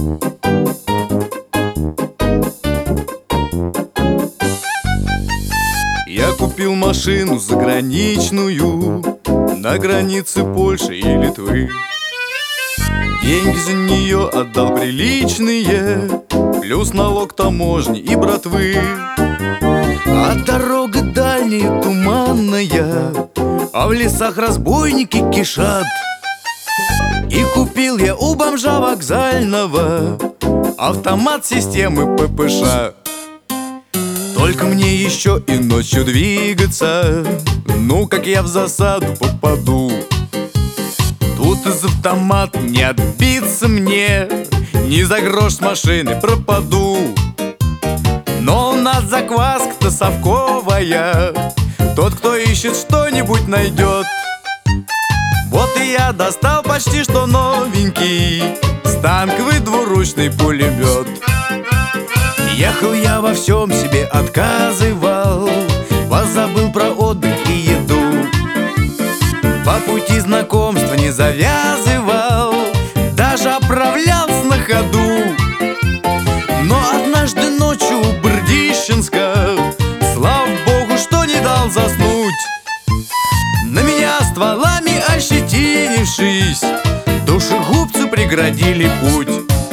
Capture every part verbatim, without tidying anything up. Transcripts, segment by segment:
Я купил машину заграничную на границе Польши и Литвы. Деньги за нее отдал приличные, плюс налог таможни и братвы. А дорога дальняя, туманная, а в лесах разбойники кишат. И купил я у бомжа вокзального автомат системы ППШ. Только мне еще и ночью двигаться, ну как я в засаду попаду. Тут из автомата не отбиться мне, ни за грош с машины пропаду. Но у нас закваска-то совковая, тот, кто ищет, что-нибудь найдет. Вот и я достал почти что новенький станковый двуручный пулемет. Ехал я во всем себе отказывал, позабыл про отдых и еду. По пути знакомства не завязывал, даже оправлялся на ходу. Но однажды ночью у Бердищенска, слава богу, что не дал заснуть, на меня стволами ощетинившись, душегубцы преградили путь.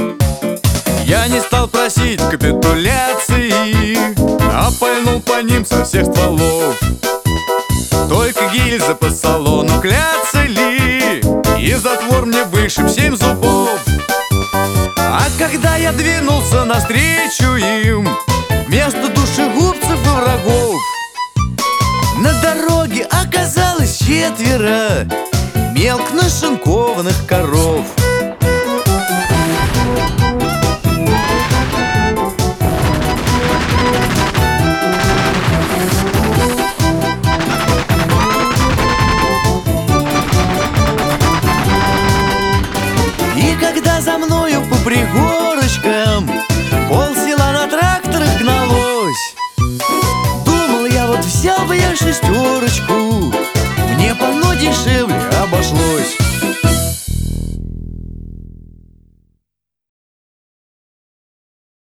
Я не стал просить капитуляции, а пальнул по ним со всех стволов. Только гильзы по салону кляцали, и затвор мне вышиб семь зубов. А когда я двинулся навстречу им, вместо душегубцев и врагов, на дороге оказалось четверо мелко нашинкованных коров. И когда за мною по пригорочкам